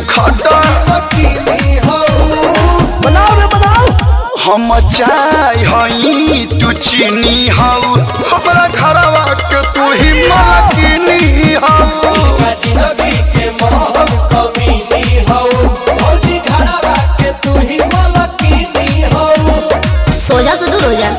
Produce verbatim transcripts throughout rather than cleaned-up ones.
खटा बनाओ रे बनाओ। हम चाय हई तू चीनी हऊ हमरा घरवा के तू ही मालकिनी हऊ जिंदगी के मोहन कमीनी हऊ भौजी घरवा के तू ही मालकिनी हऊ। सोजा से दूर हो जा।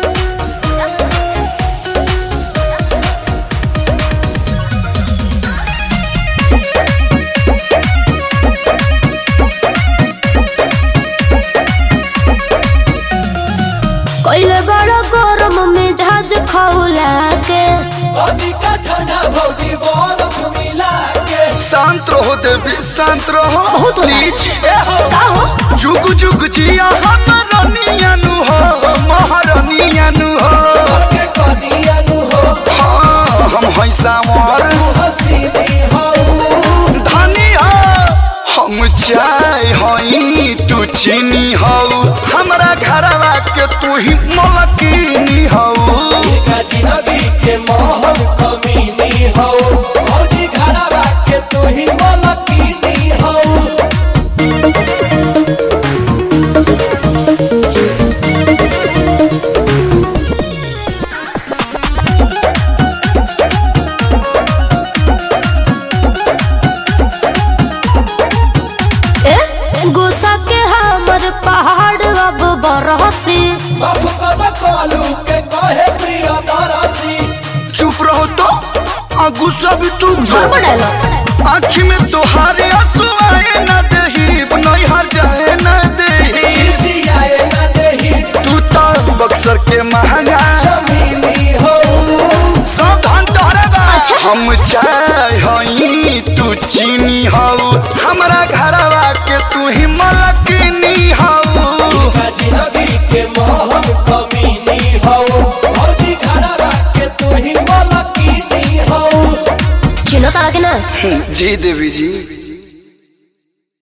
कोइले बड़ा गरम में जहाज खौला के अधिका ठंडा भौजी बरफ मिला के। शांत रहो देवी शांत रहो बहुत होला। प्लीज का हो जुग जुग जिया हम रनियानु हो महारनियानु हो के कनियानु हो हाँ हम है सावर हसीनी हऊ धनी हो हम चाय हई तू चीनी हऊ हमरा घरवा के तू ही मलकिनी हऊ जिंदगी के मोहन कमीनी हऊ भौजी घरवा के तू ही मालकिनी हऊ। ए गुस्सा के हमर पहाड़ अब बरसी बाबू कदा कालू के कहे प्रिय दरसी चुप रहो तो आ गुस्सा भी तू झड़ पड़ेला। आँखी में तोहारे आंसू आए न देही नहीं हर जाए न देही इसी आए न देही तू तो बक्सर के महंगा जमीनी हऊ सावधान तोहरे बा हम चाय हई तू चीनी हऊ हमरा घरवा के तू ही मलकिनी हऊ जिंदगी के मोहन कमीनी हऊ भौजी घरवा के तू ही मालकिनी हऊ। चिन्ह तारा के ना जी देवी जी।